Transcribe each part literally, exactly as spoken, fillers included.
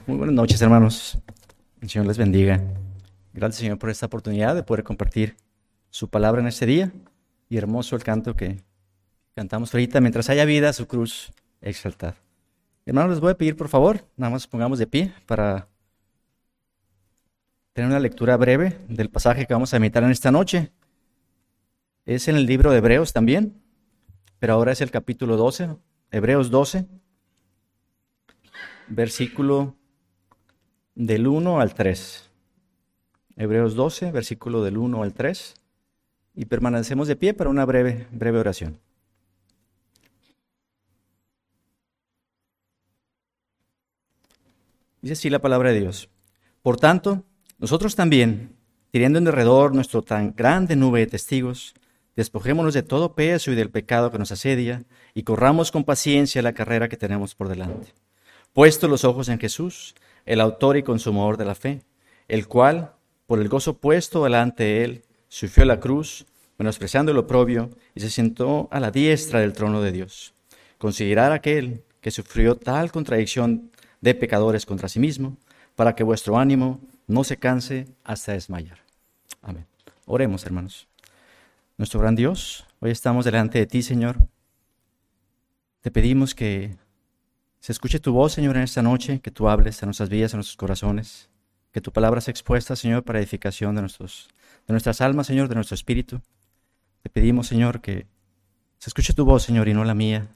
Muy buenas noches, hermanos. El Señor les bendiga. Gracias, Señor, por esta oportunidad de poder compartir su palabra en este día. Y hermoso el canto que cantamos ahorita. Mientras haya vida, su cruz exaltad. Hermanos, les voy a pedir, por favor, nada más pongamos de pie para tener una lectura breve del pasaje que vamos a meditar en esta noche. Es en el libro de Hebreos también, pero ahora es el capítulo doce, Hebreos doce, versículo del uno al tres. Hebreos doce, versículo del uno al tres. Y permanecemos de pie para una breve, breve oración. Dice así la palabra de Dios. Por tanto, nosotros también, teniendo en derredor nuestro tan grande nube de testigos, despojémonos de todo peso y del pecado que nos asedia, y corramos con paciencia la carrera que tenemos por delante. Puesto los ojos en Jesús, el autor y consumador de la fe, el cual, por el gozo puesto delante de él, sufrió la cruz, menospreciando el oprobio, y se sentó a la diestra del trono de Dios. Considerad aquel que sufrió tal contradicción de pecadores contra sí mismo, para que vuestro ánimo no se canse hasta desmayar. Amén. Oremos, hermanos. Nuestro gran Dios, hoy estamos delante de ti, Señor. Te pedimos que se escuche tu voz, Señor, en esta noche, que tú hables a nuestras vidas, a nuestros corazones, que tu palabra sea expuesta, Señor, para edificación de, nuestros, de nuestras almas, Señor, de nuestro espíritu. Te pedimos, Señor, que se escuche tu voz, Señor, y no la mía.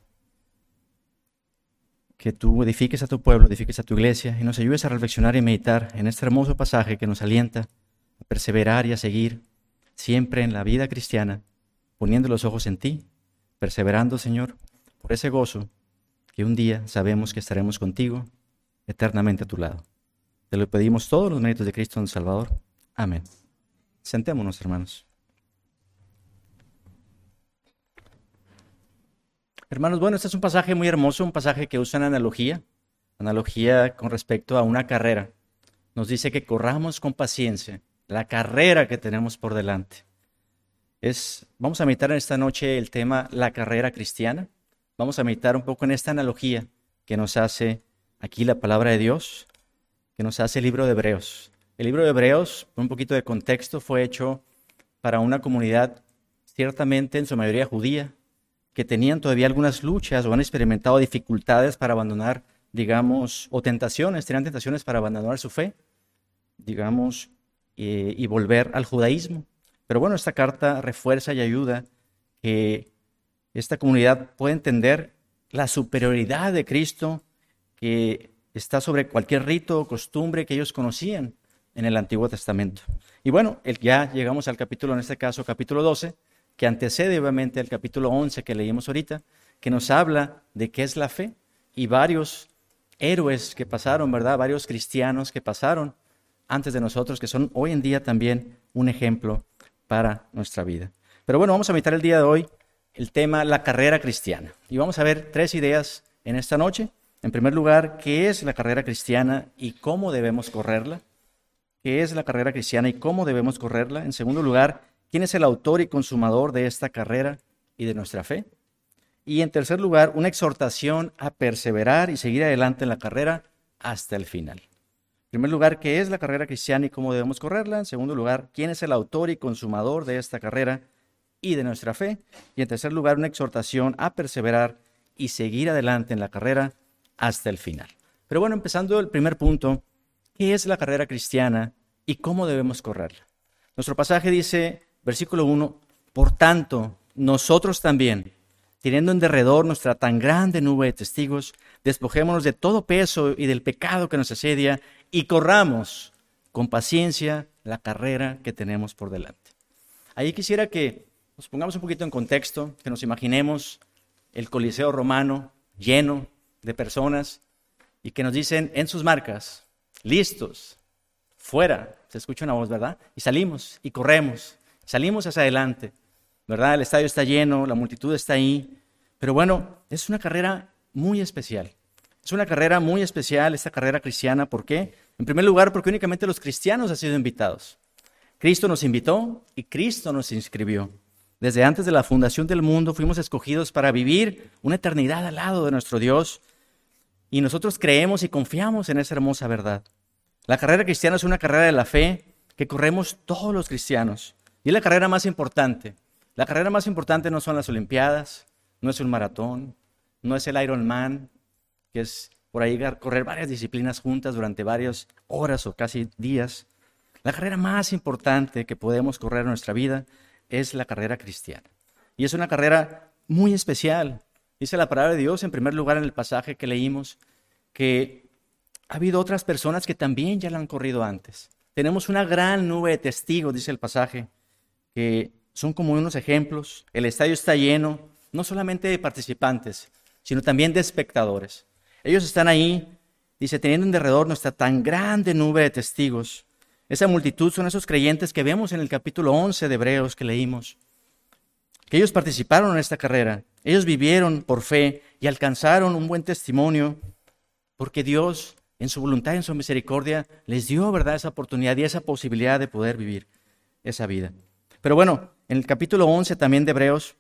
Que tú edifiques a tu pueblo, edifiques a tu iglesia y nos ayudes a reflexionar y meditar en este hermoso pasaje que nos alienta a perseverar y a seguir siempre en la vida cristiana, poniendo los ojos en ti, perseverando, Señor, por ese gozo que un día sabemos que estaremos contigo eternamente a tu lado. Te lo pedimos todos los méritos de Cristo nuestro Salvador. Amén. Sentémonos, hermanos. Hermanos, bueno, este es un pasaje muy hermoso, un pasaje que usa una analogía, analogía con respecto a una carrera. Nos dice que corramos con paciencia la carrera que tenemos por delante. Es, vamos a meditar en esta noche el tema la carrera cristiana. Vamos a meditar un poco en esta analogía que nos hace aquí la palabra de Dios, que nos hace el libro de Hebreos. El libro de Hebreos, por un poquito de contexto, fue hecho para una comunidad ciertamente en su mayoría judía, que tenían todavía algunas luchas o han experimentado dificultades para abandonar, digamos, o tentaciones, tenían tentaciones para abandonar su fe, digamos, eh, y volver al judaísmo. Pero bueno, esta carta refuerza y ayuda que esta comunidad pueda entender la superioridad de Cristo que está sobre cualquier rito o costumbre que ellos conocían en el Antiguo Testamento. Y bueno, el, ya llegamos al capítulo, en este caso, capítulo doce, que antecede obviamente al capítulo once que leímos ahorita, que nos habla de qué es la fe y varios héroes que pasaron, ¿verdad? Varios cristianos que pasaron antes de nosotros, que son hoy en día también un ejemplo para nuestra vida. Pero bueno, vamos a meditar el día de hoy el tema la carrera cristiana. Y vamos a ver tres ideas en esta noche. En primer lugar, ¿qué es la carrera cristiana y cómo debemos correrla? ¿Qué es la carrera cristiana y cómo debemos correrla? En segundo lugar, ¿quién es el autor y consumador de esta carrera y de nuestra fe? Y en tercer lugar, una exhortación a perseverar y seguir adelante en la carrera hasta el final. En primer lugar, ¿qué es la carrera cristiana y cómo debemos correrla? En segundo lugar, ¿quién es el autor y consumador de esta carrera y de nuestra fe? Y en tercer lugar, una exhortación a perseverar y seguir adelante en la carrera hasta el final. Pero bueno, empezando el primer punto, ¿qué es la carrera cristiana y cómo debemos correrla? Nuestro pasaje dice, versículo uno, por tanto, nosotros también, teniendo en derredor nuestra tan grande nube de testigos, despojémonos de todo peso y del pecado que nos asedia y corramos con paciencia la carrera que tenemos por delante. Ahí quisiera que nos pongamos un poquito en contexto, que nos imaginemos el Coliseo romano lleno de personas y que nos dicen en sus marcas, listos, fuera, se escucha una voz, ¿verdad? Y salimos y corremos, salimos hacia adelante, ¿verdad? El estadio está lleno, la multitud está ahí, pero bueno, es una carrera muy especial. Es una carrera muy especial, esta carrera cristiana, ¿por qué? En primer lugar, porque únicamente los cristianos han sido invitados. Cristo nos invitó y Cristo nos inscribió. Desde antes de la fundación del mundo fuimos escogidos para vivir una eternidad al lado de nuestro Dios. y nosotros creemos y confiamos en esa hermosa verdad. La carrera cristiana es una carrera de la fe que corremos todos los cristianos. Y es la carrera más importante. La carrera más importante no son las Olimpiadas, no es un maratón, no es el Ironman, que es por ahí correr varias disciplinas juntas durante varias horas o casi días. La carrera más importante que podemos correr en nuestra vida es la carrera cristiana. Y es una carrera muy especial. Dice la palabra de Dios, en primer lugar en el pasaje que leímos, que ha habido otras personas que también ya la han corrido antes. Tenemos una gran nube de testigos, dice el pasaje, que son como unos ejemplos. El estadio está lleno, no solamente de participantes, sino también de espectadores. Ellos están ahí, dice, teniendo en derredor nuestra tan grande nube de testigos. Esa multitud son esos creyentes que vemos en el capítulo once de Hebreos que leímos, que ellos participaron en esta carrera. Ellos vivieron por fe y alcanzaron un buen testimonio porque Dios, en su voluntad y en su misericordia, les dio, ¿verdad?, esa oportunidad y esa posibilidad de poder vivir esa vida. Pero bueno, en el capítulo once también de Hebreos,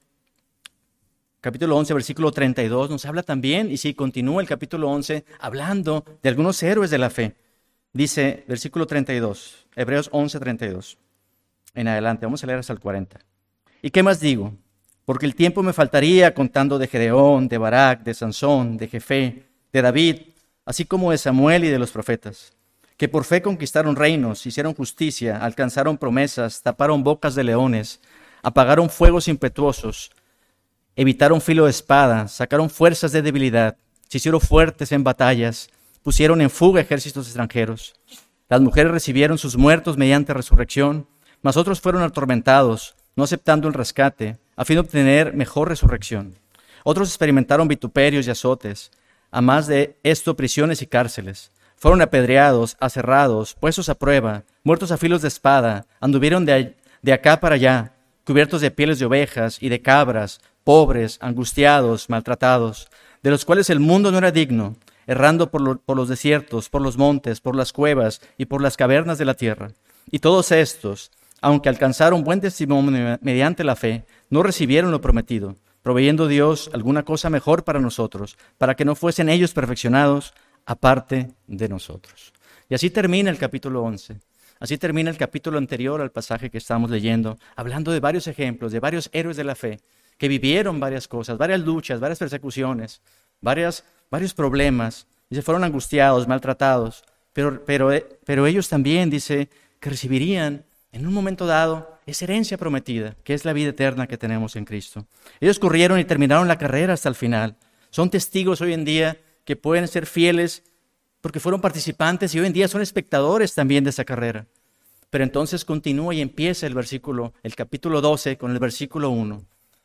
capítulo once, versículo treinta y dos, nos habla también, y sí, continúa el capítulo once hablando de algunos héroes de la fe. Dice, versículo treinta y dos, Hebreos once, treinta y dos, en adelante, vamos a leer hasta el cuarenta. ¿Y qué más digo? Porque el tiempo me faltaría contando de Gedeón, de Barak, de Sansón, de Jefé, de David, así como de Samuel y de los profetas, que por fe conquistaron reinos, hicieron justicia, alcanzaron promesas, taparon bocas de leones, apagaron fuegos impetuosos, evitaron filo de espada, sacaron fuerzas de debilidad, se hicieron fuertes en batallas, pusieron en fuga ejércitos extranjeros. Las mujeres recibieron sus muertos mediante resurrección, mas otros fueron atormentados, no aceptando el rescate, a fin de obtener mejor resurrección. Otros experimentaron vituperios y azotes, a más de esto prisiones y cárceles. Fueron apedreados, aserrados, puestos a prueba, muertos a filos de espada, anduvieron de, de acá para allá, cubiertos de pieles de ovejas y de cabras, pobres, angustiados, maltratados, de los cuales el mundo no era digno, errando por, lo, por los desiertos, por los montes, por las cuevas y por las cavernas de la tierra. Y todos estos, aunque alcanzaron buen testimonio mediante la fe, no recibieron lo prometido, proveyendo Dios alguna cosa mejor para nosotros, para que no fuesen ellos perfeccionados aparte de nosotros. Y así termina el capítulo once. Así termina el capítulo anterior al pasaje que estamos leyendo, hablando de varios ejemplos, de varios héroes de la fe, que vivieron varias cosas, varias luchas, varias persecuciones, varias, varios problemas, y se fueron angustiados, maltratados, pero, pero, pero ellos también, dice, que recibirían en un momento dado esa herencia prometida, que es la vida eterna que tenemos en Cristo. Ellos corrieron y terminaron la carrera hasta el final. Son testigos hoy en día que pueden ser fieles porque fueron participantes y hoy en día son espectadores también de esa carrera. Pero entonces continúa y empieza el versículo, el capítulo doce con el versículo uno,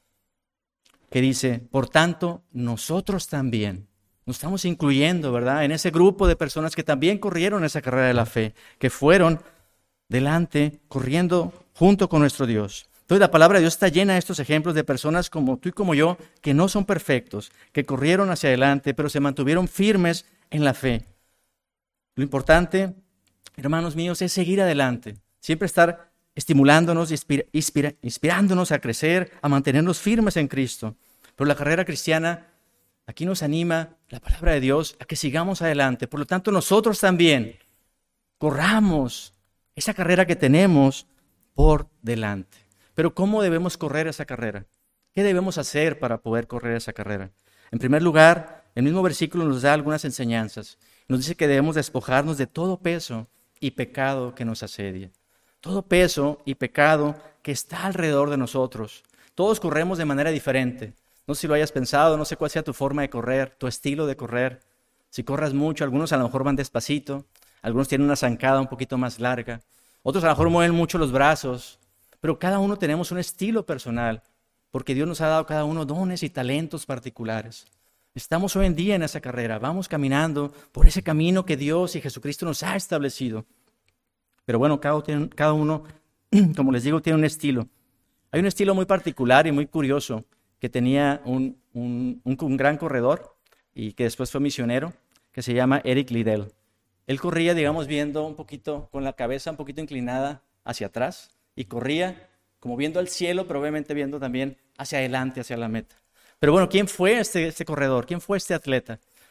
que dice, por tanto, nosotros también nos estamos incluyendo, ¿verdad?, en ese grupo de personas que también corrieron esa carrera de la fe, que fueron delante, corriendo junto con nuestro Dios. Entonces la palabra de Dios está llena de estos ejemplos de personas como tú y como yo, que no son perfectos, que corrieron hacia adelante, pero se mantuvieron firmes en la fe. Lo importante, hermanos míos, es seguir adelante, siempre estar estimulándonos, inspira, inspira, inspirándonos a crecer, a mantenernos firmes en Cristo. Pero la carrera cristiana, aquí nos anima la palabra de Dios a que sigamos adelante. Por lo tanto, nosotros también corramos esa carrera que tenemos por delante. Pero ¿cómo debemos correr esa carrera? ¿Qué debemos hacer para poder correr esa carrera? En primer lugar, el mismo versículo nos da algunas enseñanzas. Nos dice que debemos despojarnos de todo peso y pecado que nos asedia. Todo peso y pecado que está alrededor de nosotros. Todos corremos de manera diferente. No sé si lo hayas pensado, no sé cuál sea tu forma de correr, tu estilo de correr. Si corras mucho, algunos a lo mejor van despacito, algunos tienen una zancada un poquito más larga, otros a lo mejor mueven mucho los brazos, pero cada uno tenemos un estilo personal, porque Dios nos ha dado cada uno dones y talentos particulares. Estamos hoy en día en esa carrera, vamos caminando por ese camino que Dios y Jesucristo nos ha establecido. Pero bueno, cada, cada uno, como les digo, tiene un estilo. Hay un estilo muy particular y muy curioso que tenía un, un, un, un gran corredor y que después fue misionero, que se llama Eric Liddell. Él corría, digamos, viendo un poquito, con la cabeza un poquito inclinada hacia atrás y corría como viendo al cielo, pero obviamente viendo también hacia adelante, hacia la meta. Pero bueno, ¿quién fue este, este corredor? ¿Quién fue este atleta?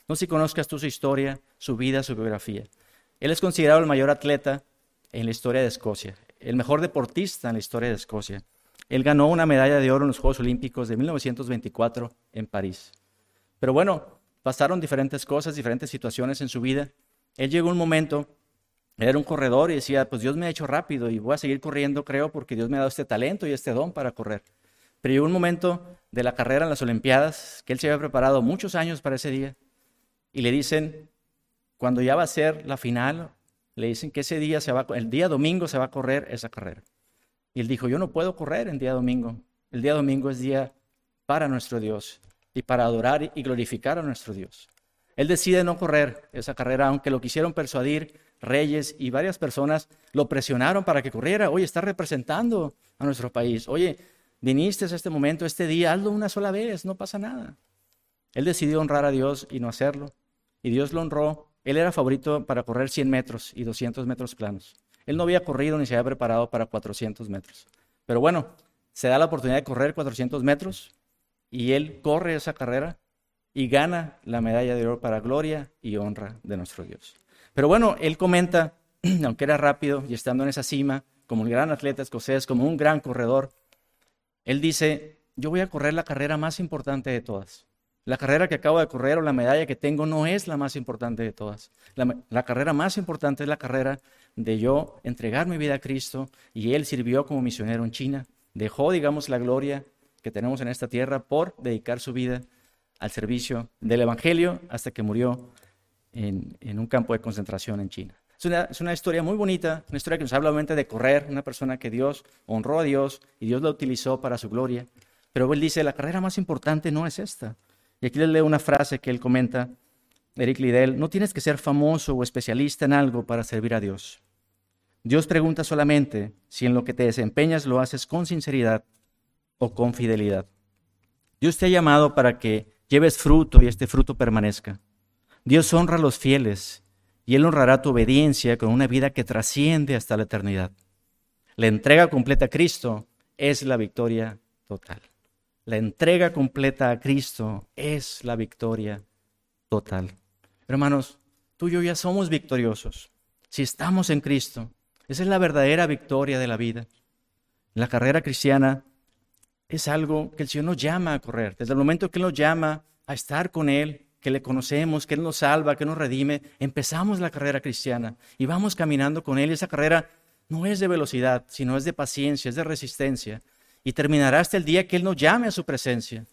No sé si conozcas tú su historia, su vida, su biografía. Él es considerado el mayor atleta en la historia de Escocia, el mejor deportista en la historia de Escocia. Él ganó una medalla de oro en los Juegos Olímpicos de mil novecientos veinticuatro en París. Pero bueno, pasaron diferentes cosas, diferentes situaciones en su vida. Él llegó a un momento, él era un corredor y decía, pues Dios me ha hecho rápido y voy a seguir corriendo, creo, porque Dios me ha dado este talento y este don para correr. Pero llegó un momento de la carrera en las Olimpiadas, que él se había preparado muchos años para ese día, y le dicen, cuando ya va a ser la final, le dicen que ese día, se va, el día domingo se va a correr esa carrera. Y él dijo, yo no puedo correr el día domingo. El día domingo es día para nuestro Dios y para adorar y glorificar a nuestro Dios. Él decide no correr esa carrera, aunque lo quisieron persuadir reyes y varias personas lo presionaron para que corriera. Oye, está representando a nuestro país. Oye, viniste a este momento, este día, hazlo una sola vez, no pasa nada. Él decidió honrar a Dios y no hacerlo. Y Dios lo honró. Él era favorito para correr cien metros y doscientos metros planos. Él no había corrido ni se había preparado para cuatrocientos metros. Pero bueno, se da la oportunidad de correr cuatrocientos metros y él corre esa carrera y gana la medalla de oro para gloria y honra de nuestro Dios. Pero bueno, él comenta, aunque era rápido y estando en esa cima, como un gran atleta escocés, como un gran corredor, él dice, yo voy a correr la carrera más importante de todas. La carrera que acabo de correr o la medalla que tengo no es la más importante de todas. La, la carrera más importante es la carrera de yo entregar mi vida a Cristo, y él sirvió como misionero en China. Dejó, digamos, la gloria que tenemos en esta tierra por dedicar su vida al servicio del Evangelio hasta que murió en, en un campo de concentración en China. Es una, es una historia muy bonita, una historia que nos habla obviamente de correr, una persona que Dios honró a Dios y Dios la utilizó para su gloria. Pero él dice, la carrera más importante no es esta. Y aquí les leo una frase que él comenta, Eric Liddell, no tienes que ser famoso o especialista en algo para servir a Dios. Dios pregunta solamente si en lo que te desempeñas lo haces con sinceridad o con fidelidad. Dios te ha llamado para que lleves fruto y este fruto permanezca. Dios honra a los fieles y Él honrará tu obediencia con una vida que trasciende hasta la eternidad. La entrega completa a Cristo es la victoria total. La entrega completa a Cristo es la victoria total. Hermanos, tú y yo ya somos victoriosos. Si estamos en Cristo, esa es la verdadera victoria de la vida. La carrera cristiana es algo que el Señor nos llama a correr. Desde el momento que Él nos llama a estar con Él, que le conocemos, que Él nos salva, que nos redime, empezamos la carrera cristiana y vamos caminando con Él. Y esa carrera no es de velocidad, sino es de paciencia, es de resistencia. Y terminará hasta el día que Él nos llame a su presencia.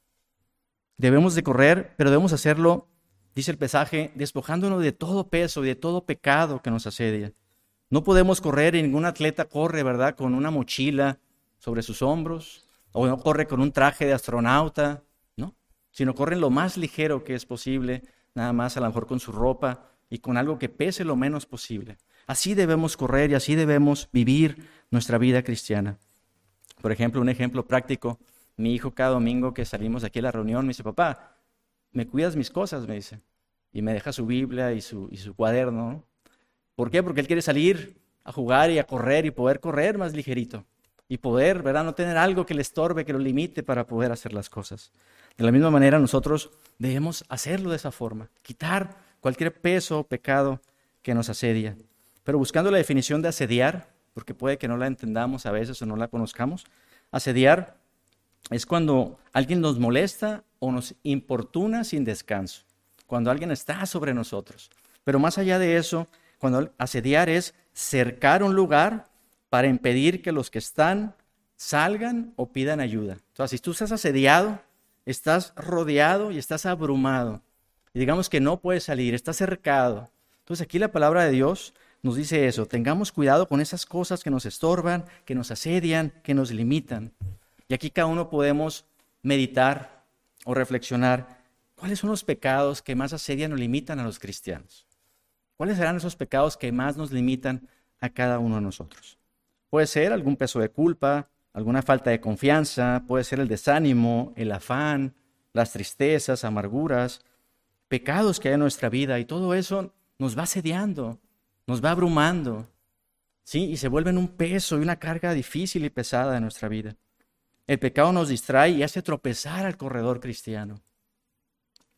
Debemos de correr, pero debemos hacerlo, dice el pasaje, despojándonos de todo peso y de todo pecado que nos asedia. No podemos correr y ningún atleta corre, ¿verdad?, con una mochila sobre sus hombros, o no corre con un traje de astronauta, ¿no? Sino corre lo más ligero que es posible, nada más a lo mejor con su ropa y con algo que pese lo menos posible. Así debemos correr y así debemos vivir nuestra vida cristiana. Por ejemplo, un ejemplo práctico, mi hijo cada domingo que salimos aquí a la reunión me dice, papá, ¿me cuidas mis cosas?, me dice, y me deja su Biblia y su, y su cuaderno, ¿no? ¿Por qué? Porque él quiere salir a jugar y a correr y poder correr más ligerito y poder, ¿verdad?, no tener algo que le estorbe, que lo limite para poder hacer las cosas. De la misma manera nosotros debemos hacerlo de esa forma, quitar cualquier peso o pecado que nos asedia. Pero buscando la definición de asediar, porque puede que no la entendamos a veces o no la conozcamos, asediar es cuando alguien nos molesta o nos importuna sin descanso, cuando alguien está sobre nosotros. Pero más allá de eso, cuando asediar es cercar un lugar para impedir que los que están salgan o pidan ayuda. Entonces, si tú estás asediado, estás rodeado y estás abrumado, y digamos que no puedes salir, estás cercado. Entonces aquí la palabra de Dios nos dice eso, tengamos cuidado con esas cosas que nos estorban, que nos asedian, que nos limitan. Y aquí cada uno podemos meditar o reflexionar, ¿cuáles son los pecados que más asedian o limitan a los cristianos? ¿Cuáles serán esos pecados que más nos limitan a cada uno de nosotros? Puede ser algún peso de culpa, alguna falta de confianza, puede ser el desánimo, el afán, las tristezas, amarguras, pecados que hay en nuestra vida, y todo eso nos va asediando, nos va abrumando, ¿sí? Y se vuelven un peso y una carga difícil y pesada de nuestra vida. El pecado nos distrae y hace tropezar al corredor cristiano.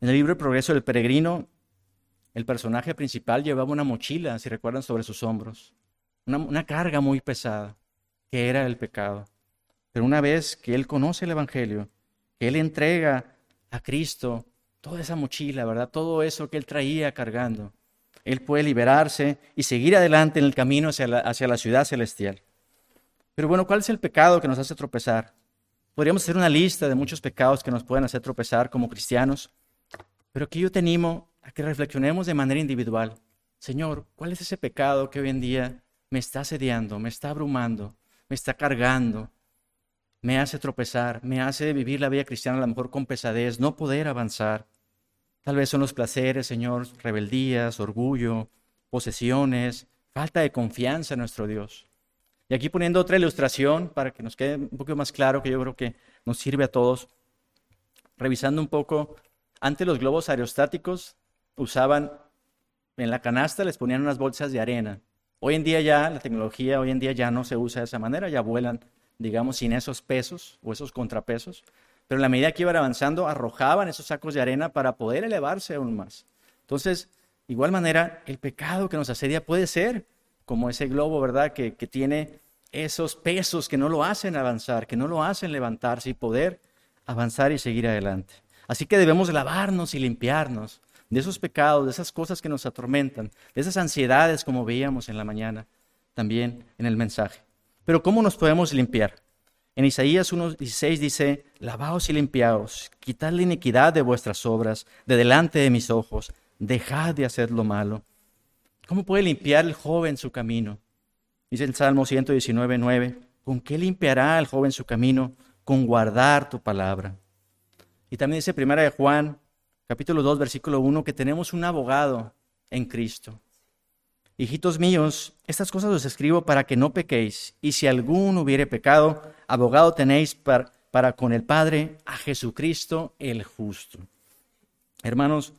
En el libro El progreso del peregrino, el personaje principal llevaba una mochila, si recuerdan, sobre sus hombros. Una, una carga muy pesada, que era el pecado. Pero una vez que él conoce el Evangelio, que él entrega a Cristo toda esa mochila, ¿verdad? Todo eso que él traía cargando, él puede liberarse y seguir adelante en el camino hacia la, hacia la ciudad celestial. Pero bueno, ¿cuál es el pecado que nos hace tropezar? Podríamos hacer una lista de muchos pecados que nos pueden hacer tropezar como cristianos, pero aquí yo te animo a que reflexionemos de manera individual. Señor, ¿cuál es ese pecado que hoy en día me está asediando, me está abrumando, me está cargando, me hace tropezar, me hace vivir la vida cristiana a lo mejor con pesadez, no poder avanzar? Tal vez son los placeres, Señor, rebeldías, orgullo, posesiones, falta de confianza en nuestro Dios. Y aquí poniendo otra ilustración para que nos quede un poco más claro, que yo creo que nos sirve a todos. Revisando un poco, antes los globos aerostáticos usaban, en la canasta les ponían unas bolsas de arena. Hoy en día ya, la tecnología hoy en día ya no se usa de esa manera, ya vuelan, digamos, sin esos pesos o esos contrapesos. Pero en la medida que iban avanzando, arrojaban esos sacos de arena para poder elevarse aún más. Entonces, de igual manera, el pecado que nos asedia puede ser como ese globo, ¿verdad?, que, que tiene esos pesos que no lo hacen avanzar, que no lo hacen levantarse y poder avanzar y seguir adelante. Así que debemos lavarnos y limpiarnos de esos pecados, de esas cosas que nos atormentan, de esas ansiedades como veíamos en la mañana, también en el mensaje. Pero ¿cómo nos podemos limpiar? En Isaías uno dieciséis dice, lavaos y limpiaos, quitad la iniquidad de vuestras obras, de delante de mis ojos, dejad de hacer lo malo. ¿Cómo puede limpiar el joven su camino? Dice el Salmo ciento diecinueve, nueve, ¿con qué limpiará el joven su camino? Con guardar tu palabra. Y también dice Primera de Juan, capítulo dos, versículo uno, que tenemos un abogado en Cristo. Hijitos míos, estas cosas os escribo para que no pequéis, y si alguno hubiere pecado, abogado tenéis para, para con el Padre a Jesucristo el justo. Hermanos,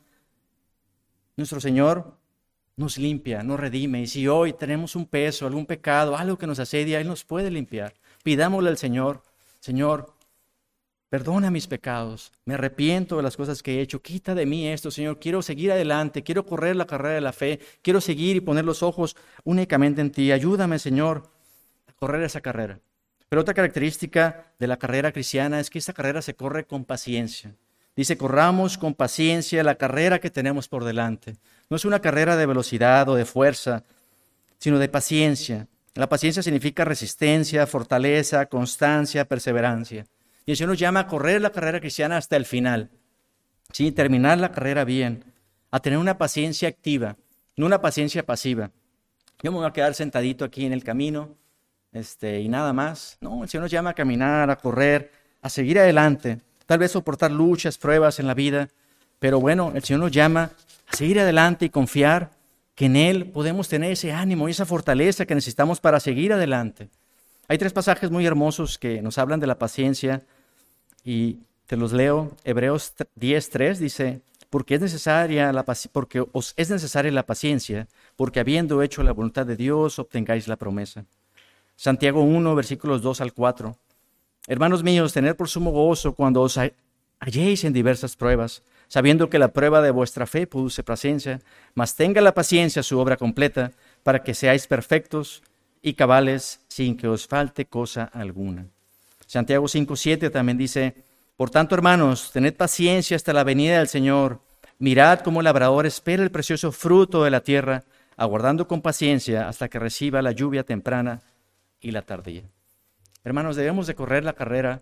nuestro Señor nos limpia, nos redime, y si hoy tenemos un peso, algún pecado, algo que nos asedia, Él nos puede limpiar. Pidámosle al Señor, Señor, perdona mis pecados, me arrepiento de las cosas que he hecho, quita de mí esto, Señor, quiero seguir adelante, quiero correr la carrera de la fe, quiero seguir y poner los ojos únicamente en ti. Ayúdame, Señor, a correr esa carrera. Pero otra característica de la carrera cristiana es que esta carrera se corre con paciencia. Dice, corramos con paciencia la carrera que tenemos por delante. No es una carrera de velocidad o de fuerza, sino de paciencia. La paciencia significa resistencia, fortaleza, constancia, perseverancia. Y el Señor nos llama a correr la carrera cristiana hasta el final. Sí, terminar la carrera bien, a tener una paciencia activa, no una paciencia pasiva. Yo me voy a quedar sentadito aquí en el camino este, y nada más. No, el Señor nos llama a caminar, a correr, a seguir adelante. Tal vez soportar luchas, pruebas en la vida, pero bueno, el Señor nos llama a seguir adelante y confiar que en Él podemos tener ese ánimo y esa fortaleza que necesitamos para seguir adelante. Hay tres pasajes muy hermosos que nos hablan de la paciencia y te los leo. Hebreos diez, tres dice, porque es necesaria la paci- porque os es necesaria la paciencia, porque habiendo hecho la voluntad de Dios, obtengáis la promesa. Santiago uno, versículos dos al cuatro. Hermanos míos, tened por sumo gozo cuando os halléis en diversas pruebas, sabiendo que la prueba de vuestra fe produce paciencia, mas tenga la paciencia su obra completa, para que seáis perfectos y cabales sin que os falte cosa alguna. Santiago cinco, siete también dice, por tanto, hermanos, tened paciencia hasta la venida del Señor. Mirad cómo el labrador espera el precioso fruto de la tierra, aguardando con paciencia hasta que reciba la lluvia temprana y la tardía. Hermanos, debemos de correr la carrera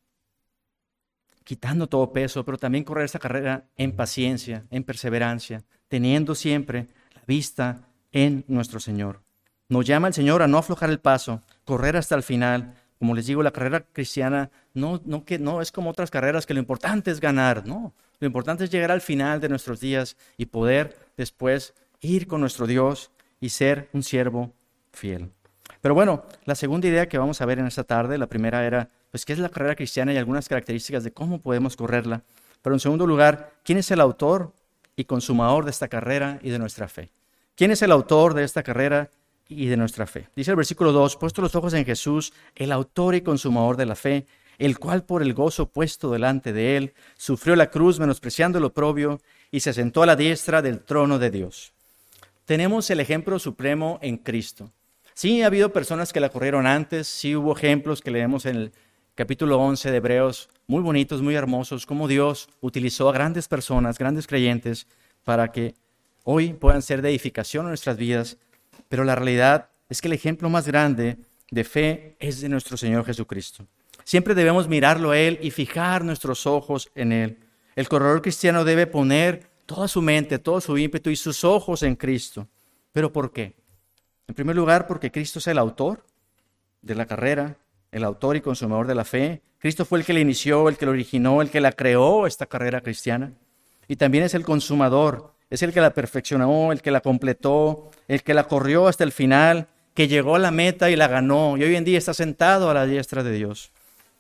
quitando todo peso, pero también correr esta carrera en paciencia, en perseverancia, teniendo siempre la vista en nuestro Señor. Nos llama el Señor a no aflojar el paso, correr hasta el final. Como les digo, la carrera cristiana no, no, que, no es como otras carreras que lo importante es ganar, no. Lo importante es llegar al final de nuestros días y poder después ir con nuestro Dios y ser un siervo fiel. Pero bueno, la segunda idea que vamos a ver en esta tarde, la primera era, pues, ¿qué es la carrera cristiana y algunas características de cómo podemos correrla? Pero en segundo lugar, ¿quién es el autor y consumador de esta carrera y de nuestra fe? ¿Quién es el autor de esta carrera y de nuestra fe? Dice el versículo dos, puesto los ojos en Jesús, el autor y consumador de la fe, el cual por el gozo puesto delante de él, sufrió la cruz menospreciando el oprobio y se sentó a la diestra del trono de Dios. Tenemos el ejemplo supremo en Cristo. Sí, ha habido personas que la corrieron antes, sí hubo ejemplos que leemos en el capítulo once de Hebreos, muy bonitos, muy hermosos, cómo Dios utilizó a grandes personas, grandes creyentes, para que hoy puedan ser de edificación en nuestras vidas. Pero la realidad es que el ejemplo más grande de fe es de nuestro Señor Jesucristo. Siempre debemos mirarlo a Él y fijar nuestros ojos en Él. El corredor cristiano debe poner toda su mente, todo su ímpetu y sus ojos en Cristo. ¿Pero por qué? En primer lugar, porque Cristo es el autor de la carrera, el autor y consumador de la fe. Cristo fue el que la inició, el que la originó, el que la creó, esta carrera cristiana. Y también es el consumador, es el que la perfeccionó, el que la completó, el que la corrió hasta el final, que llegó a la meta y la ganó. Y hoy en día está sentado a la diestra de Dios.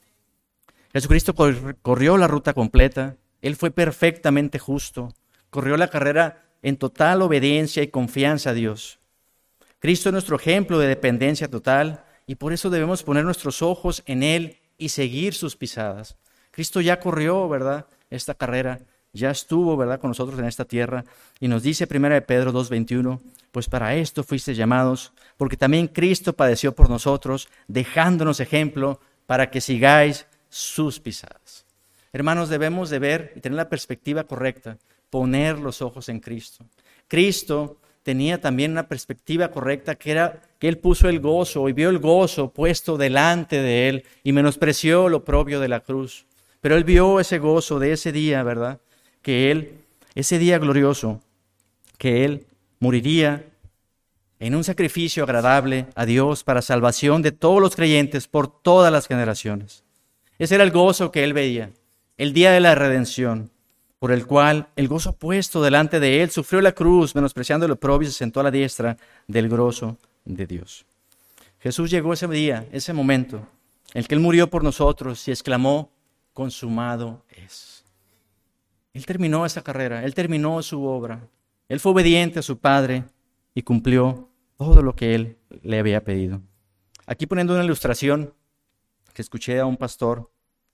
Jesucristo corrió la ruta completa. Él fue perfectamente justo. Corrió la carrera en total obediencia y confianza a Dios. Cristo es nuestro ejemplo de dependencia total y por eso debemos poner nuestros ojos en Él y seguir sus pisadas. Cristo ya corrió, ¿verdad?, esta carrera, ya estuvo, ¿verdad?, con nosotros en esta tierra y nos dice primera de Pedro dos veintiuno, pues para esto fuisteis llamados, porque también Cristo padeció por nosotros, dejándonos ejemplo para que sigáis sus pisadas. Hermanos, debemos de ver y tener la perspectiva correcta, poner los ojos en Cristo. Cristo tenía también una perspectiva correcta, que era que Él puso el gozo y vio el gozo puesto delante de Él y menospreció lo propio de la cruz. Pero Él vio ese gozo de ese día, ¿verdad? Que Él, ese día glorioso, que Él moriría en un sacrificio agradable a Dios para salvación de todos los creyentes por todas las generaciones. Ese era el gozo que Él veía, el día de la redención, por el cual el gozo puesto delante de Él sufrió la cruz, menospreciando el oprobio y se sentó a la diestra del gozo de Dios. Jesús llegó ese día, ese momento, en el que Él murió por nosotros y exclamó, consumado es. Él terminó esa carrera, Él terminó su obra, Él fue obediente a su Padre y cumplió todo lo que Él le había pedido. Aquí poniendo una ilustración que escuché a un pastor,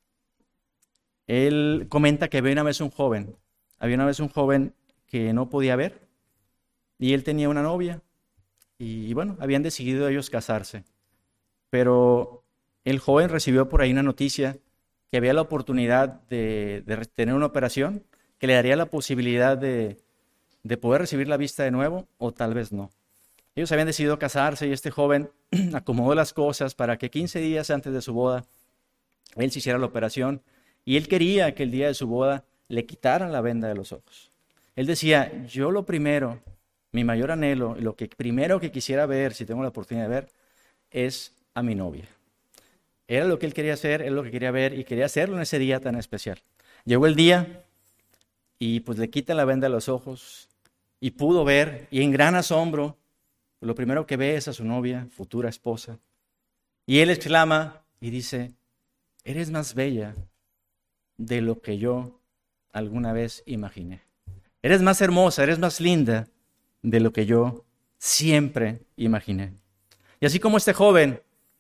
él comenta que había una vez un joven, había una vez un joven que no podía ver y él tenía una novia y bueno, habían decidido ellos casarse, pero el joven recibió por ahí una noticia que había la oportunidad de, de tener una operación que le daría la posibilidad de, de poder recibir la vista de nuevo o tal vez no. Ellos habían decidido casarse y este joven acomodó las cosas para que quince días antes de su boda él se hiciera la operación. Y él quería que el día de su boda le quitaran la venda de los ojos. Él decía, yo lo primero, mi mayor anhelo, lo que primero que quisiera ver, si tengo la oportunidad de ver, es a mi novia. Era lo que él quería hacer, era lo que quería ver y quería hacerlo en ese día tan especial. Llegó el día y pues le quitan la venda de los ojos y pudo ver y en gran asombro, lo primero que ve es a su novia, futura esposa. Y él exclama y dice, eres más bella de lo que yo alguna vez imaginé. Eres más hermosa, eres más linda de lo que yo siempre imaginé. Y así como este joven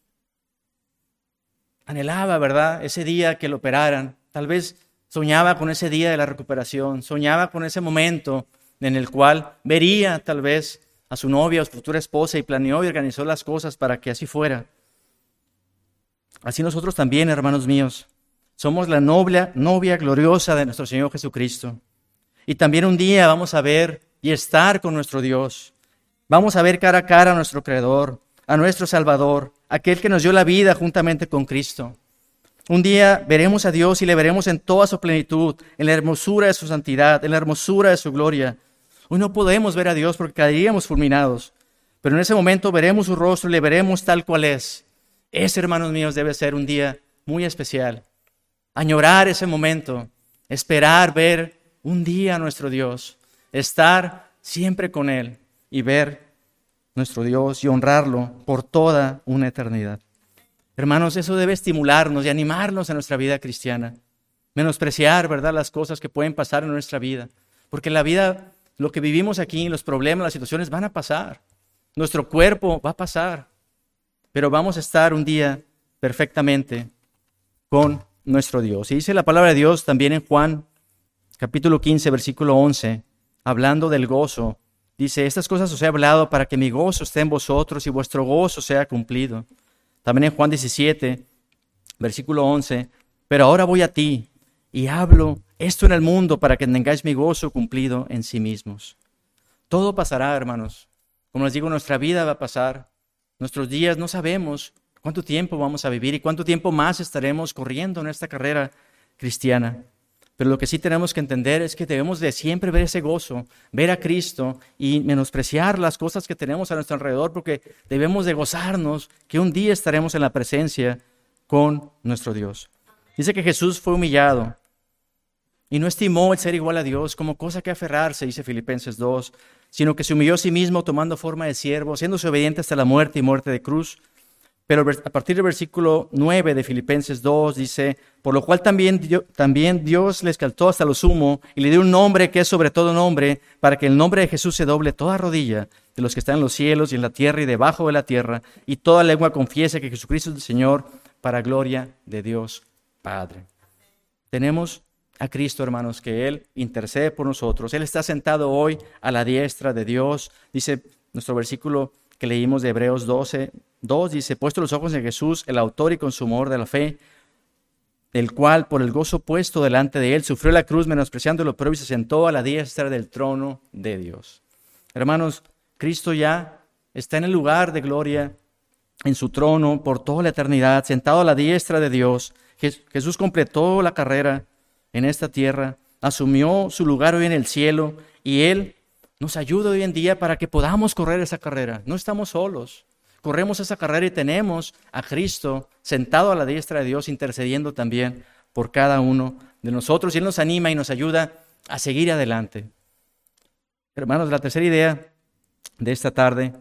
anhelaba, ¿verdad?, ese día que lo operaran, tal vez soñaba con ese día de la recuperación, soñaba con ese momento en el cual vería tal vez a su novia o su futura esposa y planeó y organizó las cosas para que así fuera. Así nosotros también, hermanos míos, somos la novia, novia gloriosa de nuestro Señor Jesucristo. Y también un día vamos a ver y estar con nuestro Dios. Vamos a ver cara a cara a nuestro Creador, a nuestro Salvador, aquel que nos dio la vida juntamente con Cristo. Un día veremos a Dios y le veremos en toda su plenitud, en la hermosura de su santidad, en la hermosura de su gloria. Hoy no podemos ver a Dios porque caeríamos fulminados, pero en ese momento veremos su rostro y le veremos tal cual es. Ese, hermanos míos, debe ser un día muy especial. Añorar ese momento, esperar ver un día a nuestro Dios, estar siempre con Él y ver nuestro Dios y honrarlo por toda una eternidad. Hermanos, eso debe estimularnos y animarnos en nuestra vida cristiana. Menospreciar, ¿verdad?, las cosas que pueden pasar en nuestra vida. Porque la vida, lo que vivimos aquí, los problemas, las situaciones van a pasar. Nuestro cuerpo va a pasar. Pero vamos a estar un día perfectamente con nuestro Dios. Y dice la palabra de Dios también en Juan, capítulo quince, versículo once, hablando del gozo. Dice, estas cosas os he hablado para que mi gozo esté en vosotros y vuestro gozo sea cumplido. También en Juan diecisiete, versículo once, pero ahora voy a ti y hablo esto en el mundo para que tengáis mi gozo cumplido en sí mismos. Todo pasará, hermanos. Como les digo, nuestra vida va a pasar. Nuestros días no sabemos cuánto tiempo vamos a vivir y cuánto tiempo más estaremos corriendo en esta carrera cristiana. Pero lo que sí tenemos que entender es que debemos de siempre ver ese gozo, ver a Cristo y menospreciar las cosas que tenemos a nuestro alrededor, porque debemos de gozarnos que un día estaremos en la presencia con nuestro Dios. Dice que Jesús fue humillado y no estimó el ser igual a Dios como cosa que aferrarse, dice Filipenses dos, sino que se humilló a sí mismo tomando forma de siervo, haciéndose obediente hasta la muerte y muerte de cruz. Pero a partir del versículo nueve de Filipenses dos dice, por lo cual también Dios, también Dios le exaltó hasta lo sumo y le dio un nombre que es sobre todo nombre, para que el nombre de Jesús se doble toda rodilla de los que están en los cielos y en la tierra y debajo de la tierra, y toda lengua confiese que Jesucristo es el Señor, para gloria de Dios Padre. Tenemos a Cristo, hermanos, que Él intercede por nosotros. Él está sentado hoy a la diestra de Dios. Dice nuestro versículo que leímos de Hebreos doce, dos, dice, puesto los ojos en Jesús, el autor y consumador de la fe, el cual por el gozo puesto delante de él sufrió la cruz, menospreciando el oprobio, y se sentó a la diestra del trono de Dios. Hermanos, Cristo ya está en el lugar de gloria, en su trono, por toda la eternidad, sentado a la diestra de Dios. Jesús completó la carrera en esta tierra, asumió su lugar hoy en el cielo, y Él nos ayuda hoy en día para que podamos correr esa carrera. No estamos solos. Corremos esa carrera y tenemos a Cristo sentado a la diestra de Dios, intercediendo también por cada uno de nosotros. Y Él nos anima y nos ayuda a seguir adelante. Hermanos, la tercera idea de esta tarde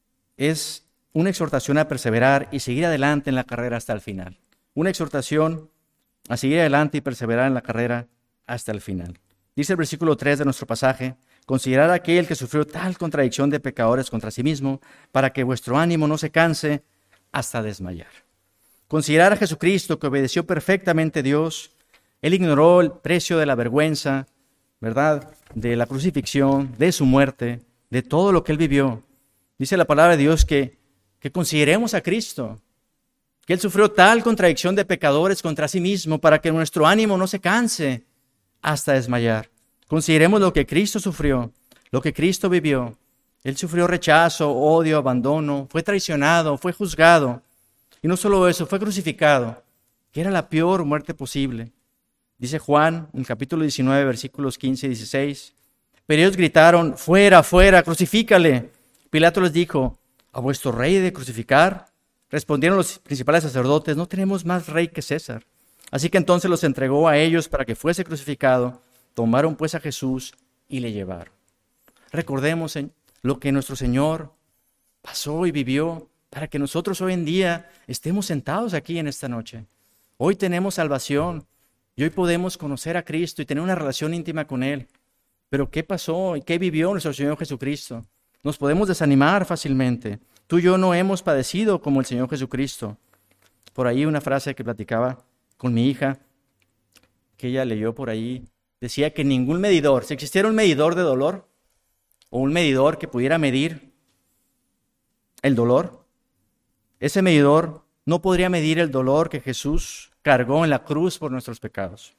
es una exhortación a perseverar y seguir adelante en la carrera hasta el final. Una exhortación a seguir adelante y perseverar en la carrera hasta el final. Dice el versículo tres de nuestro pasaje, considerad a aquel que sufrió tal contradicción de pecadores contra sí mismo, para que vuestro ánimo no se canse hasta desmayar. Considerar a Jesucristo, que obedeció perfectamente a Dios. Él ignoró el precio de la vergüenza, ¿verdad?, de la crucifixión, de su muerte, de todo lo que Él vivió. Dice la palabra de Dios que, que consideremos a Cristo, que Él sufrió tal contradicción de pecadores contra sí mismo, para que nuestro ánimo no se canse hasta desmayar. Consideremos lo que Cristo sufrió, lo que Cristo vivió. Él sufrió rechazo, odio, abandono, fue traicionado, fue juzgado. Y no solo eso, fue crucificado, que era la peor muerte posible. Dice Juan, en el capítulo diecinueve, versículos quince y dieciséis, pero ellos gritaron, fuera, fuera, crucifícale. Pilato les dijo, ¿a vuestro rey de crucificar? Respondieron los principales sacerdotes, no tenemos más rey que César. Así que entonces los entregó a ellos para que fuese crucificado. Tomaron pues a Jesús y le llevaron. Recordemos lo que nuestro Señor pasó y vivió para que nosotros hoy en día estemos sentados aquí en esta noche. Hoy tenemos salvación y hoy podemos conocer a Cristo y tener una relación íntima con Él. Pero ¿qué pasó y qué vivió nuestro Señor Jesucristo? Nos podemos desanimar fácilmente. Tú y yo no hemos padecido como el Señor Jesucristo. Por ahí una frase que platicaba con mi hija, que ella leyó por ahí, decía que ningún medidor, si existiera un medidor de dolor o un medidor que pudiera medir el dolor, ese medidor no podría medir el dolor que Jesús cargó en la cruz por nuestros pecados.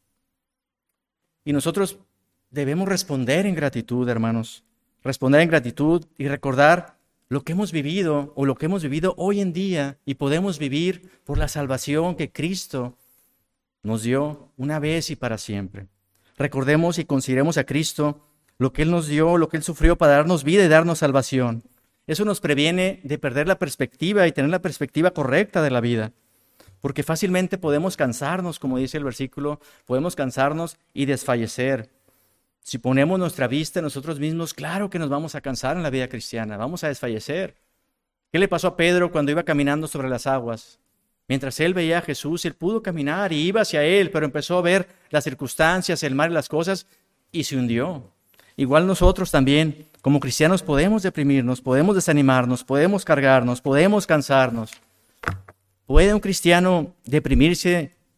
Y nosotros debemos responder en gratitud, hermanos, responder en gratitud y recordar lo que hemos vivido o lo que hemos vivido hoy en día y podemos vivir por la salvación que Cristo nos dio una vez y para siempre. Recordemos y consideremos a Cristo, lo que Él nos dio, lo que Él sufrió para darnos vida y darnos salvación. Eso nos previene de perder la perspectiva y tener la perspectiva correcta de la vida. Porque fácilmente podemos cansarnos, como dice el versículo, podemos cansarnos y desfallecer. Si ponemos nuestra vista en nosotros mismos, claro que nos vamos a cansar en la vida cristiana, vamos a desfallecer. ¿Qué le pasó a Pedro cuando iba caminando sobre las aguas? Mientras él veía a Jesús, él pudo caminar y iba hacia él, pero empezó a ver las circunstancias, el mar y las cosas y se hundió. Igual nosotros también, como cristianos, podemos deprimirnos, podemos desanimarnos, podemos cargarnos, podemos cansarnos. ¿Puede un cristiano deprimirse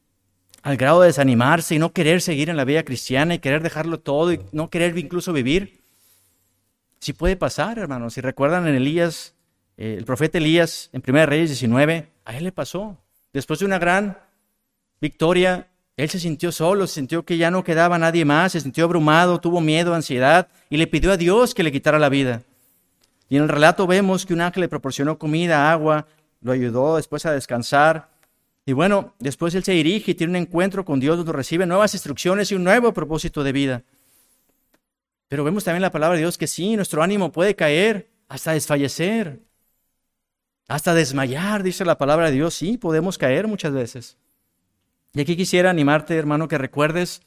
al grado de desanimarse y no querer seguir en la vida cristiana y querer dejarlo todo y no querer incluso vivir. Sí puede pasar, hermanos. Si recuerdan en Elías, eh, el profeta Elías, en Primera Reyes diecinueve, a él le pasó. Después de una gran victoria, él se sintió solo, se sintió que ya no quedaba nadie más, se sintió abrumado, tuvo miedo, ansiedad y le pidió a Dios que le quitara la vida. Y en el relato vemos que un ángel le proporcionó comida, agua, lo ayudó después a descansar. Y bueno, después él se dirige y tiene un encuentro con Dios donde recibe nuevas instrucciones y un nuevo propósito de vida. Pero vemos también la palabra de Dios que sí, nuestro ánimo puede caer hasta desfallecer, hasta desmayar, dice la palabra de Dios. Sí, podemos caer muchas veces. Y aquí quisiera animarte, hermano, que recuerdes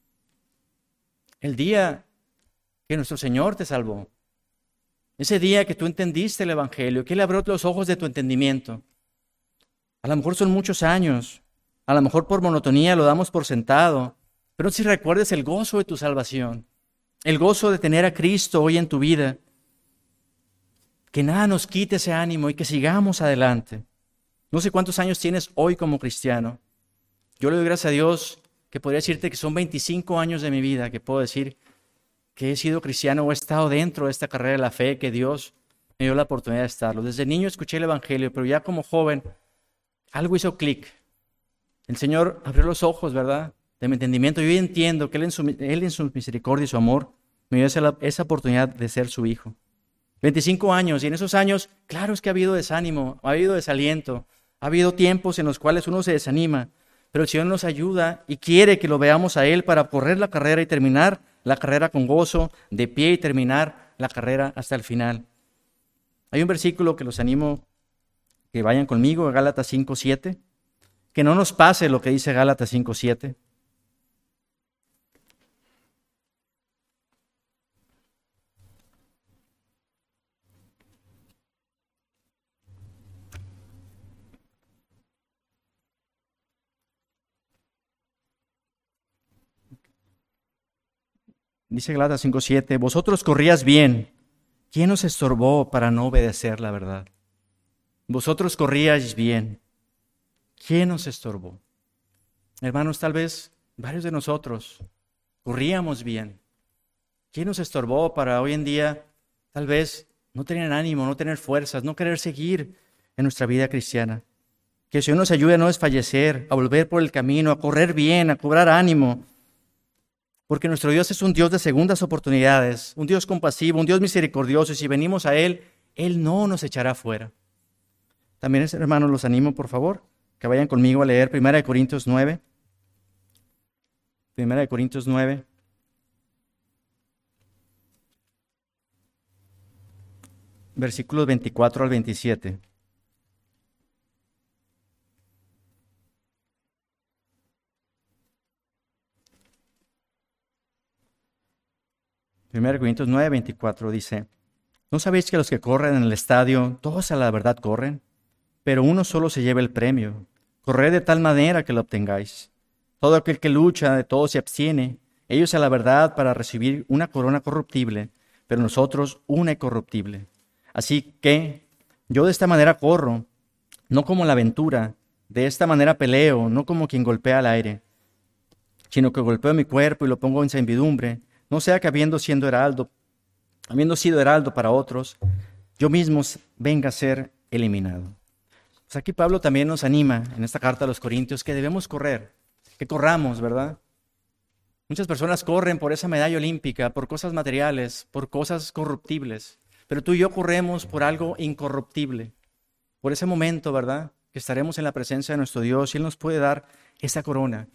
el día que nuestro Señor te salvó. Ese día que tú entendiste el Evangelio, que Él abrió los ojos de tu entendimiento. A lo mejor son muchos años, a lo mejor por monotonía lo damos por sentado, pero si recuerdes el gozo de tu salvación, el gozo de tener a Cristo hoy en tu vida, que nada nos quite ese ánimo y que sigamos adelante. No sé cuántos años tienes hoy como cristiano. Yo le doy gracias a Dios que podría decirte que son veinticinco años de mi vida que puedo decir que he sido cristiano o he estado dentro de esta carrera de la fe, que Dios me dio la oportunidad de estarlo. Desde niño escuché el Evangelio, pero ya como joven algo hizo clic. El Señor abrió los ojos, ¿verdad?, de mi entendimiento. Yo hoy entiendo que Él en, su, Él en su misericordia y su amor me dio esa, esa oportunidad de ser su hijo. veinticinco años, y en esos años, claro es que ha habido desánimo, ha habido desaliento, ha habido tiempos en los cuales uno se desanima, pero el Señor nos ayuda y quiere que lo veamos a Él para correr la carrera y terminar la carrera con gozo, de pie y terminar la carrera hasta el final. Hay un versículo que los animo que vayan conmigo, Gálatas cinco siete, que no nos pase lo que dice Gálatas cinco siete. Dice Gálatas cinco siete, vosotros corrías bien, ¿quién os estorbó para no obedecer la verdad? Vosotros corríais bien, ¿quién os estorbó? Hermanos, tal vez varios de nosotros corríamos bien. ¿Quién nos estorbó para hoy en día tal vez no tener ánimo, no tener fuerzas, no querer seguir en nuestra vida cristiana? Que el Señor nos ayude a no desfallecer, a volver por el camino, a correr bien, a cobrar ánimo. Porque nuestro Dios es un Dios de segundas oportunidades, un Dios compasivo, un Dios misericordioso. Y si venimos a Él, Él no nos echará fuera. También, hermanos, los animo, por favor, que vayan conmigo a leer Primera de Corintios nueve. Primera de Corintios nueve. Versículos veinticuatro al veintisiete. Primera de Corintios nueve, veinticuatro dice, ¿no sabéis que los que corren en el estadio, todos a la verdad corren? Pero uno solo se lleva el premio. Corred de tal manera que lo obtengáis. Todo aquel que lucha, de todo se abstiene. Ellos a la verdad para recibir una corona corruptible, pero nosotros una incorruptible. Así que yo de esta manera corro, no como la aventura, de esta manera peleo, no como quien golpea al aire, sino que golpeo mi cuerpo y lo pongo en servidumbre, no sea que habiendo siendo heraldo, habiendo sido heraldo para otros, yo mismo venga a ser eliminado. Pues aquí Pablo también nos anima en esta carta a los Corintios que debemos correr, que corramos, ¿verdad? Muchas personas corren por esa medalla olímpica, por cosas materiales, por cosas corruptibles, pero tú y yo corremos por algo incorruptible, por ese momento, ¿verdad?, que estaremos en la presencia de nuestro Dios y Él nos puede dar esa corona.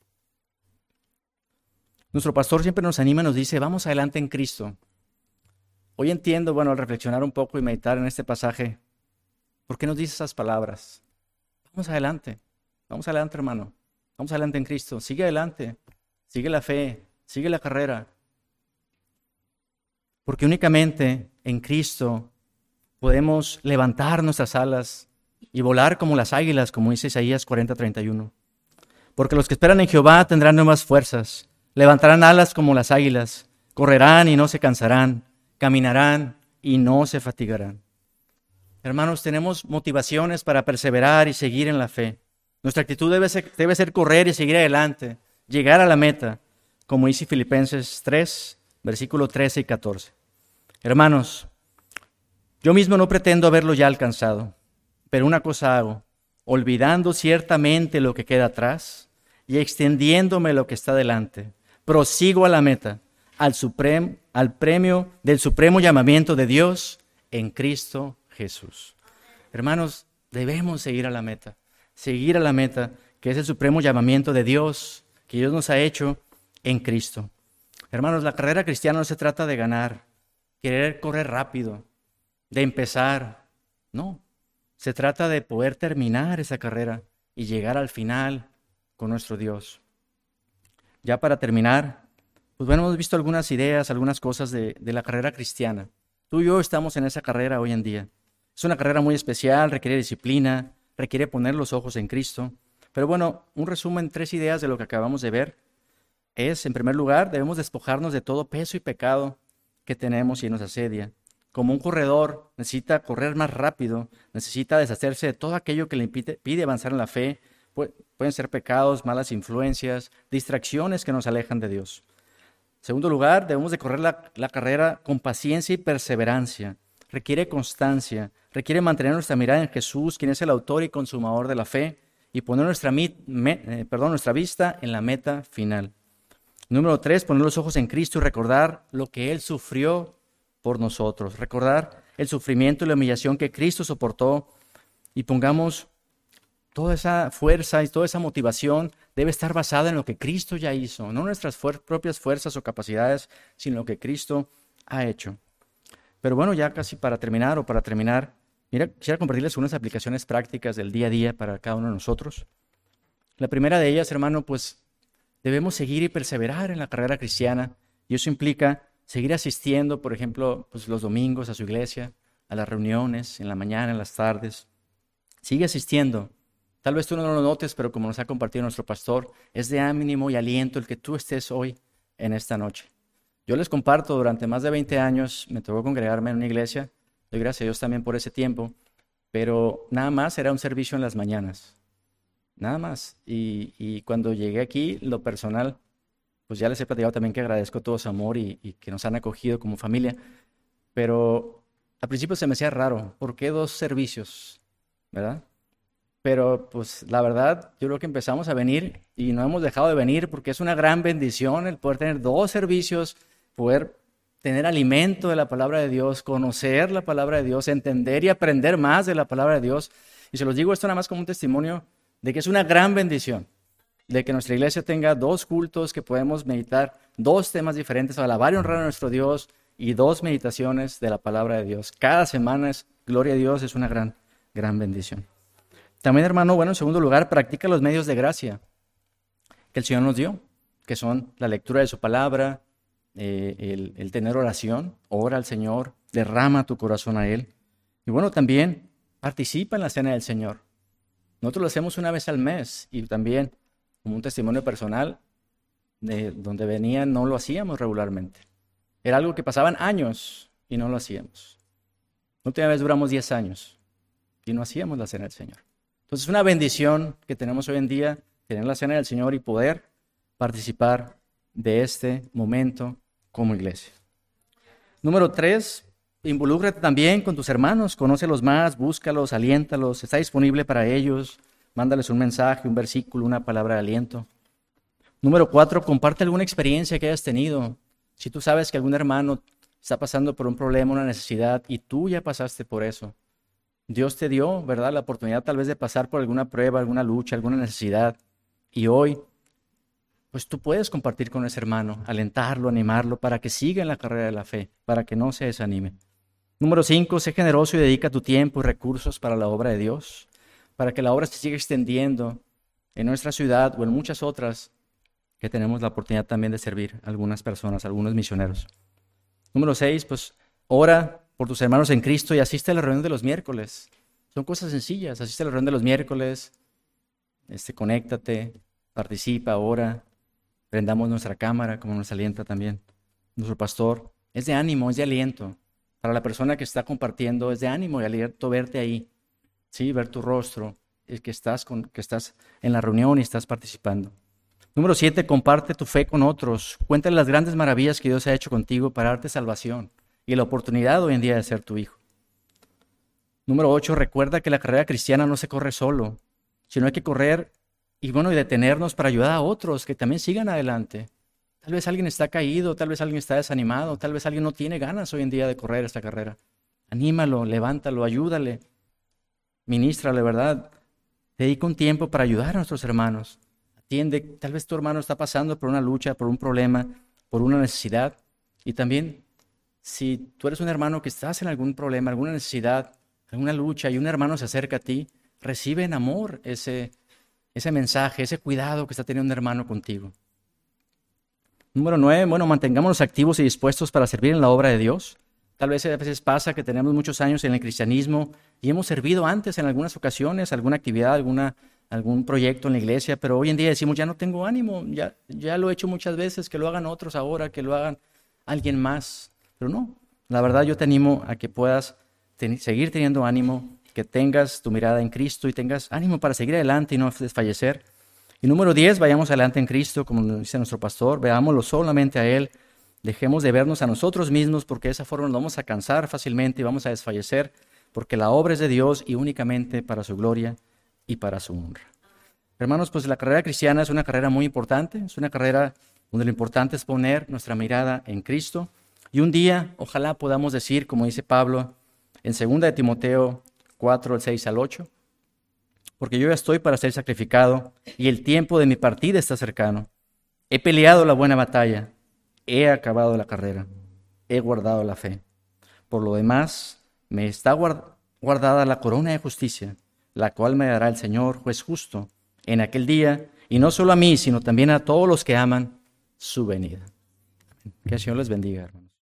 Nuestro pastor siempre nos anima y nos dice, vamos adelante en Cristo. Hoy entiendo, bueno, al reflexionar un poco y meditar en este pasaje, ¿por qué nos dice esas palabras? Vamos adelante, vamos adelante, hermano. Vamos adelante en Cristo. Sigue adelante, sigue la fe, sigue la carrera. Porque únicamente en Cristo podemos levantar nuestras alas y volar como las águilas, como dice Isaías cuarenta, treinta y uno. Porque los que esperan en Jehová tendrán nuevas fuerzas, levantarán alas como las águilas, correrán y no se cansarán, caminarán y no se fatigarán. Hermanos, tenemos motivaciones para perseverar y seguir en la fe. Nuestra actitud debe ser, debe ser correr y seguir adelante, llegar a la meta, como dice Filipenses tres, versículos trece y catorce. Hermanos, yo mismo no pretendo haberlo ya alcanzado, pero una cosa hago, olvidando ciertamente lo que queda atrás y extendiéndome lo que está delante, prosigo a la meta, al, supremo, al premio del supremo llamamiento de Dios en Cristo Jesús. Hermanos, debemos seguir a la meta, seguir a la meta, que es el supremo llamamiento de Dios, que Dios nos ha hecho en Cristo. Hermanos, la carrera cristiana no se trata de ganar, querer correr rápido, de empezar, no. Se trata de poder terminar esa carrera y llegar al final con nuestro Dios. Ya para terminar, pues bueno, hemos visto algunas ideas, algunas cosas de, de la carrera cristiana. Tú y yo estamos en esa carrera hoy en día. Es una carrera muy especial, requiere disciplina, requiere poner los ojos en Cristo. Pero bueno, un resumen, tres ideas de lo que acabamos de ver es, en primer lugar, debemos despojarnos de todo peso y pecado que tenemos y nos asedia. Como un corredor necesita correr más rápido, necesita deshacerse de todo aquello que le impide, impide avanzar en la fe. Pu- pueden ser pecados, malas influencias, distracciones que nos alejan de Dios. En segundo lugar, debemos de correr la, la carrera con paciencia y perseverancia. Requiere constancia, requiere mantener nuestra mirada en Jesús, quien es el autor y consumador de la fe, y poner nuestra, mit, me, eh, perdón, nuestra vista en la meta final. Número tres, poner los ojos en Cristo y recordar lo que Él sufrió por nosotros. Recordar el sufrimiento y la humillación que Cristo soportó, y pongamos toda esa fuerza y toda esa motivación debe estar basada en lo que Cristo ya hizo, no nuestras fuer- propias fuerzas o capacidades, sino lo que Cristo ha hecho. Pero bueno, ya casi para terminar o para terminar, mira, quisiera compartirles unas aplicaciones prácticas del día a día para cada uno de nosotros. La primera de ellas, hermano, pues debemos seguir y perseverar en la carrera cristiana, y eso implica seguir asistiendo, por ejemplo, pues los domingos a su iglesia, a las reuniones, en la mañana, en las tardes. Sigue asistiendo. Tal vez tú no lo notes, pero como nos ha compartido nuestro pastor, es de ánimo y aliento el que tú estés hoy en esta noche. Yo les comparto, durante más de veinte años me tocó congregarme en una iglesia, doy gracias a Dios también por ese tiempo, pero nada más era un servicio en las mañanas, nada más. Y, y cuando llegué aquí, lo personal, pues ya les he platicado también que agradezco todo su amor y, y que nos han acogido como familia, pero al principio se me hacía raro, ¿por qué dos servicios? ¿Verdad? Pero pues la verdad, yo creo que empezamos a venir y no hemos dejado de venir porque es una gran bendición el poder tener dos servicios, poder tener alimento de la palabra de Dios, conocer la palabra de Dios, entender y aprender más de la palabra de Dios. Y se los digo esto nada más como un testimonio de que es una gran bendición, de que nuestra iglesia tenga dos cultos, que podemos meditar dos temas diferentes, alabar y honrar a nuestro Dios, y dos meditaciones de la palabra de Dios. Cada semana es, gloria a Dios, es una gran, gran bendición. También, hermano, bueno, en segundo lugar, practica los medios de gracia que el Señor nos dio, que son la lectura de su palabra, eh, el, el tener oración, ora al Señor, derrama tu corazón a Él. Y bueno, también participa en la cena del Señor. Nosotros lo hacemos una vez al mes, y también, como un testimonio personal, de donde venía, no lo hacíamos regularmente. Era algo que pasaban años y no lo hacíamos. La última vez duramos diez años y no hacíamos la cena del Señor. Entonces es una bendición que tenemos hoy en día, tener la cena del Señor y poder participar de este momento como iglesia. Número tres, involúcrate también con tus hermanos, conócelos más, búscalos, aliéntalos, está disponible para ellos, mándales un mensaje, un versículo, una palabra de aliento. Número cuatro, comparte alguna experiencia que hayas tenido. Si tú sabes que algún hermano está pasando por un problema, una necesidad, y tú ya pasaste por eso, Dios te dio, ¿verdad?, la oportunidad tal vez de pasar por alguna prueba, alguna lucha, alguna necesidad. Y hoy, pues tú puedes compartir con ese hermano, alentarlo, animarlo para que siga en la carrera de la fe, para que no se desanime. Número cinco, sé generoso y dedica tu tiempo y recursos para la obra de Dios, para que la obra se siga extendiendo en nuestra ciudad o en muchas otras que tenemos la oportunidad también de servir a algunas personas, a algunos misioneros. Número seis, pues ora por tus hermanos en Cristo y asiste a la reunión de los miércoles. Son cosas sencillas, asiste a la reunión de los miércoles, este, conéctate, participa, ora, prendamos nuestra cámara como nos alienta también nuestro pastor. Es de ánimo, es de aliento. Para la persona que está compartiendo, es de ánimo y aliento verte ahí, ¿sí? Ver tu rostro, que estás, con, que estás en la reunión y estás participando. Número siete, comparte tu fe con otros. Cuéntale las grandes maravillas que Dios ha hecho contigo para darte salvación y la oportunidad hoy en día de ser tu hijo. Número ocho, recuerda que la carrera cristiana no se corre solo, sino hay que correr y bueno, y detenernos para ayudar a otros que también sigan adelante. Tal vez alguien está caído, tal vez alguien está desanimado, tal vez alguien no tiene ganas hoy en día de correr esta carrera. Anímalo, levántalo, ayúdale, ministrale, ¿verdad? Dedica un tiempo para ayudar a nuestros hermanos. Atiende, tal vez tu hermano está pasando por una lucha, por un problema, por una necesidad. Y también, si tú eres un hermano que estás en algún problema, alguna necesidad, alguna lucha, y un hermano se acerca a ti, recibe en amor ese, ese mensaje, ese cuidado que está teniendo un hermano contigo. Número nueve, bueno, mantengámonos activos y dispuestos para servir en la obra de Dios. Tal vez a veces pasa que tenemos muchos años en el cristianismo y hemos servido antes en algunas ocasiones, alguna actividad, alguna, algún proyecto en la iglesia, pero hoy en día decimos, ya no tengo ánimo, ya, ya lo he hecho muchas veces, que lo hagan otros ahora, que lo hagan alguien más. Pero no, la verdad yo te animo a que puedas ten- seguir teniendo ánimo, que tengas tu mirada en Cristo y tengas ánimo para seguir adelante y no desfallecer. Y número diez, vayamos adelante en Cristo, como nos dice nuestro pastor, veámoslo solamente a Él, dejemos de vernos a nosotros mismos porque de esa forma nos vamos a cansar fácilmente y vamos a desfallecer, porque la obra es de Dios y únicamente para su gloria y para su honra. Hermanos, pues la carrera cristiana es una carrera muy importante, es una carrera donde lo importante es poner nuestra mirada en Cristo y un día ojalá podamos decir, como dice Pablo en segunda de Timoteo cuatro, el seis al ocho, porque yo ya estoy para ser sacrificado y el tiempo de mi partida está cercano. He peleado la buena batalla, he acabado la carrera, he guardado la fe. Por lo demás, me está guardada la corona de justicia, la cual me dará el Señor, juez justo, en aquel día, y no solo a mí, sino también a todos los que aman su venida. Que el Señor les bendiga, hermanos.